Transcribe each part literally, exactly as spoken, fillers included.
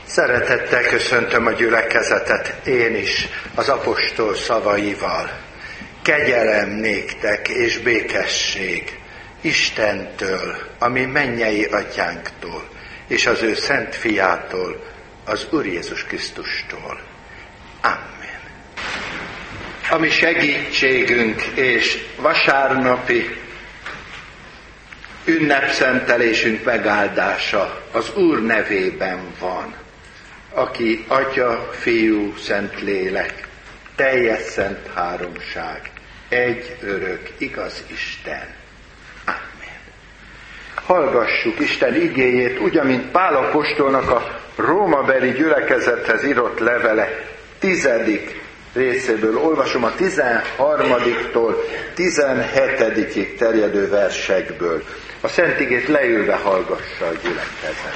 Szeretettel köszöntöm a gyülekezetet én is az apostol szavaival. Kegyelem néktek és békesség Istentől, ami mennyei atyánktól, és az ő szent fiától, az Úr Jézus Krisztustól. Amen. A mi segítségünk és vasárnapi ünnepszentelésünk megáldása az Úr nevében van, aki Atya, Fiú, Szentlélek, teljes szent háromság, egy örök, igaz Isten. Amen. Hallgassuk Isten igéjét, úgy, amint Pál apostolnak a rómabeli gyülekezethez írott levele tizedik részéből olvasom, a tizenharmadiktól tizenhetedikig terjedő versekből. A Szent igét leülve hallgassa a gyülekezet.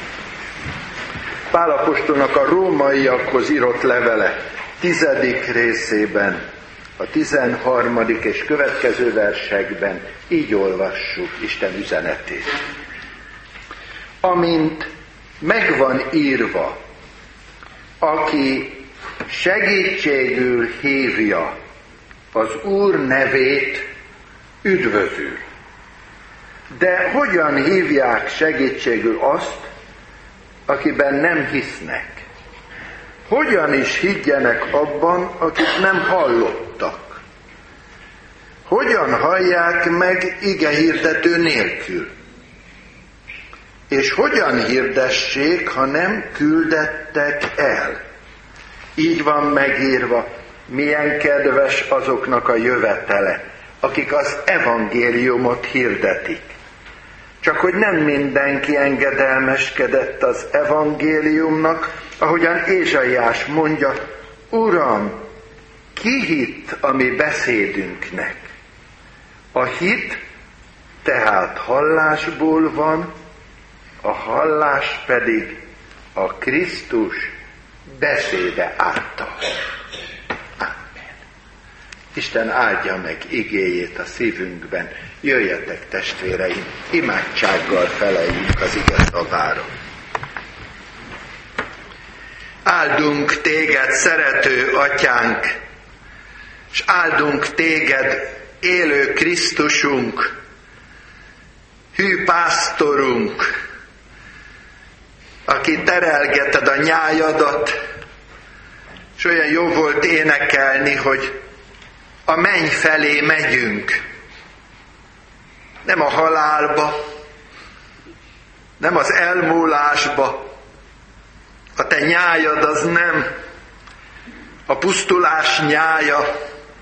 Pál apostolnak a rómaiakhoz írott levele tizedik részében, a tizenharmadik és következő versekben így olvassuk Isten üzenetét. Amint megvan írva, aki segítségül hívja az Úr nevét, üdvözül. De hogyan hívják segítségül azt, akiben nem hisznek? Hogyan is higgyenek abban, akik nem hallottak? Hogyan hallják meg igehirdető nélkül? És hogyan hirdessék, ha nem küldettek el? Így van megírva, milyen kedves azoknak a jövetele, akik az evangéliumot hirdetik. Csak hogy nem mindenki engedelmeskedett az evangéliumnak, ahogyan Ézsaiás mondja, Uram, ki hitt a mi beszédünknek? A hit tehát hallásból van, a hallás pedig a Krisztus beszéde által. Amen. Isten áldja meg igéjét a szívünkben. Jöjjetek, testvéreim, imádsággal feleljünk az ige szavára. Áldunk téged, szerető atyánk, és áldunk téged, élő Krisztusunk, hű pásztorunk, aki terelgeted a nyájadat, és olyan jó volt énekelni, hogy a menny felé megyünk. Nem a halálba, nem az elmúlásba. A te nyájad az nem a pusztulás nyája.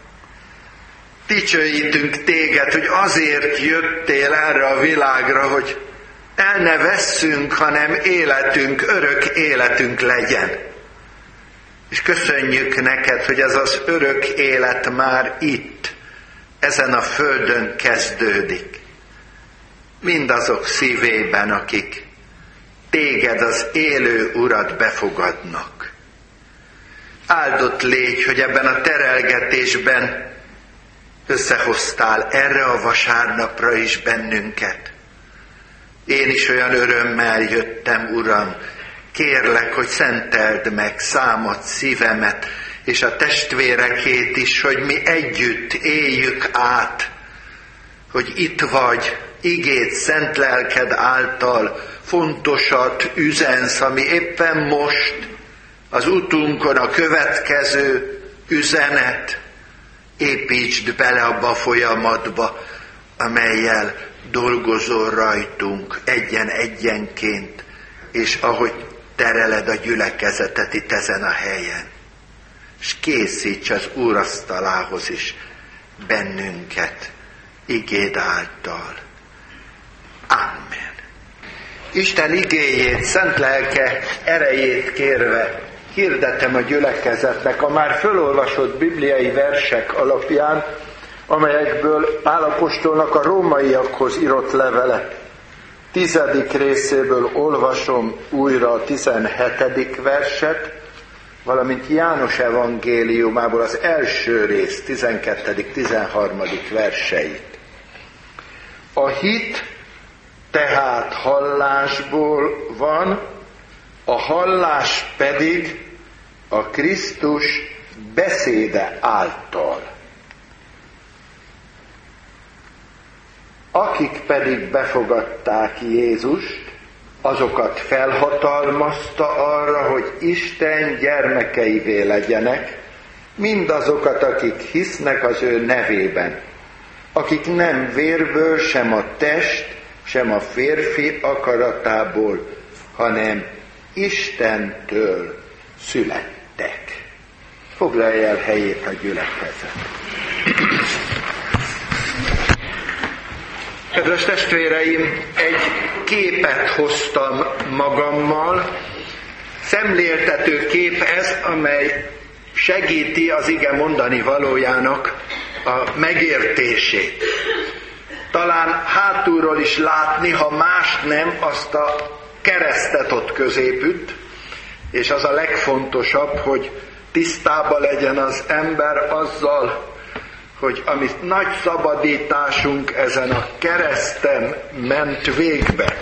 Dicsőítünk téged, hogy azért jöttél erre a világra, hogy el ne vesszünk, hanem életünk, örök életünk legyen. És köszönjük neked, hogy ez az örök élet már itt, ezen a földön kezdődik. Mindazok szívében, akik téged, az élő Urat befogadnak. Áldott légy, hogy ebben a terelgetésben összehoztál erre a vasárnapra is bennünket. Én is olyan örömmel jöttem, Uram, kérlek, hogy szenteld meg számat, szívemet, és a testvérekét is, hogy mi együtt éljük át, hogy itt vagy, igéd, szent lelked által fontosat üzensz, ami éppen most az utunkon a következő üzenet. Építsd bele abba a folyamatba, amellyel dolgozol rajtunk egyen-egyenként, és ahogy tereled a gyülekezetet itt ezen a helyen. És készíts az úrasztalához is bennünket igéd által. Amen. Isten igéjét, szent lelke erejét kérve hirdetem a gyülekezetnek a már fölolvasott bibliai versek alapján, amelyekből Pál apostolnak a rómaiakhoz írott levele tizedik részéből olvasom újra a tizenhetedik verset, valamint János evangéliumából az első rész tizenkettedik tizenharmadik verseit. A hit tehát hallásból van, a hallás pedig a Krisztus beszéde által. Akik pedig befogadták Jézust, azokat felhatalmazta arra, hogy Isten gyermekeivé legyenek, mindazokat, akik hisznek az ő nevében, akik nem vérből, sem a test, sem a férfi akaratából, hanem Istentől születtek. Foglalja el helyét a gyülekezet. Kedves testvéreim, egy képet hoztam magammal, szemléltető kép ez, amely segíti az ige mondani valójának a megértését. Talán hátulról is látni, ha mást nem, azt a keresztet ott középütt, és az a legfontosabb, hogy tisztában legyen az ember azzal, hogy amit nagy szabadításunk ezen a kereszten ment végbe.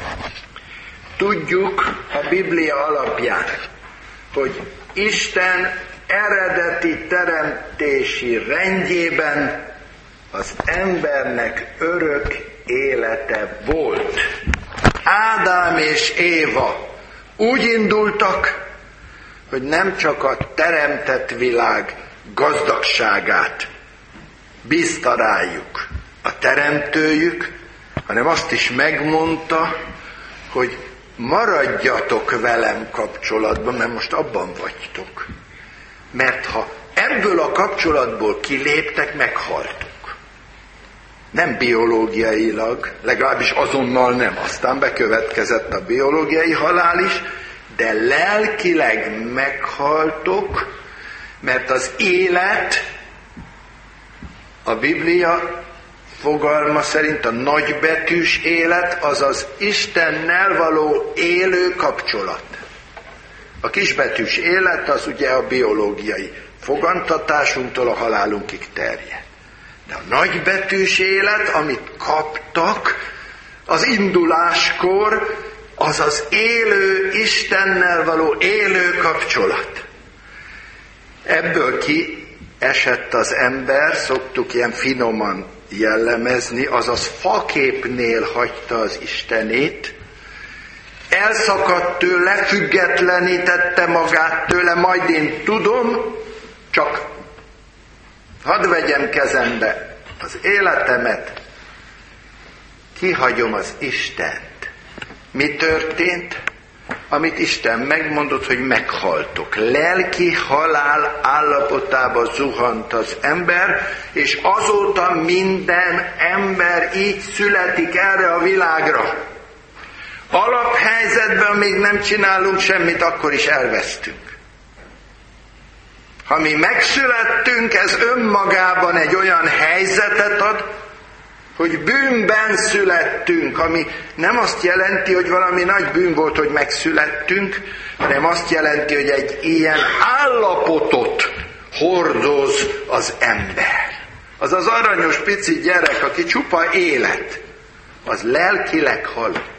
Tudjuk a Biblia alapján, hogy Isten eredeti teremtési rendjében az embernek örök élete volt. Ádám és Éva úgy indultak, hogy nem csak a teremtett világ gazdagságát bízta rájuk a teremtőjük, hanem azt is megmondta, hogy maradjatok velem kapcsolatban, mert most abban vagytok. Mert ha ebből a kapcsolatból kiléptek, meghaltok. Nem biológiailag, legalábbis azonnal nem, aztán bekövetkezett a biológiai halál is, de lelkileg meghaltok, mert az élet, a Biblia fogalma szerint a nagybetűs élet, az az Istennel való élő kapcsolat. A kisbetűs élet az ugye a biológiai fogantatásunktól a halálunkig terjed. De a nagybetűs élet, amit kaptak az induláskor, az az élő, Istennel való élő kapcsolat. Ebből ki esett az ember, szoktuk ilyen finoman jellemezni, azaz faképnél hagyta az Istenét, elszakadt tőle, függetlenítette magát tőle, majd én tudom, csak hadd vegyem kezembe az életemet, kihagyom az Istent. Mi történt? Amit Isten megmondott, hogy meghaltok. Lelki halál állapotába zuhant az ember, és azóta minden ember így születik erre a világra. Alaphelyzetben még nem csinálunk semmit, akkor is elvesztünk. Ha mi megszülettünk, ez önmagában egy olyan helyzetet ad, hogy bűnben születtünk, ami nem azt jelenti, hogy valami nagy bűn volt, hogy megszülettünk, hanem azt jelenti, hogy egy ilyen állapotot hordoz az ember. Az az aranyos pici gyerek, aki csupa élet, az lelkileg halott.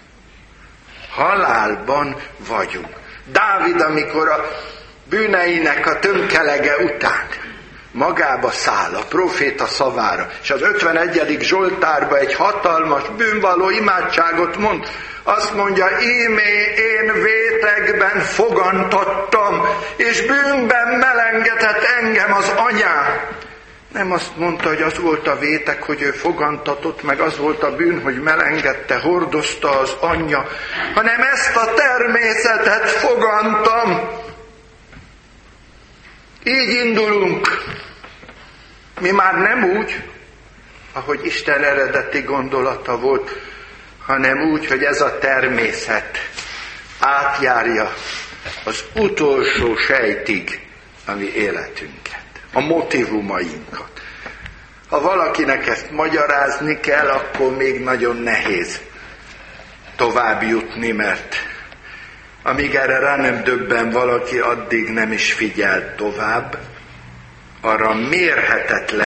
Halálban vagyunk. Dávid, amikor a bűneinek a tömkelege után magába száll a proféta szavára, és az ötvenegyedik Zsoltárba egy hatalmas bűnvalló imádságot mond, azt mondja, ímé én vétegben fogantattam, és bűnben melengetett engem az anyám. Nem azt mondta, hogy az volt a vétek, hogy ő fogantatott, meg az volt a bűn, hogy melengedte, hordozta az anyja, hanem ezt a természetet fogantam. Így indulunk. Mi már nem úgy, ahogy Isten eredeti gondolata volt, hanem úgy, hogy ez a természet átjárja az utolsó sejtig a mi életünket, a motivumainkat. Ha valakinek ezt magyarázni kell, akkor még nagyon nehéz tovább jutni, mert amíg erre rá nem döbben valaki, addig nem is figyel tovább, arra mérhetetlen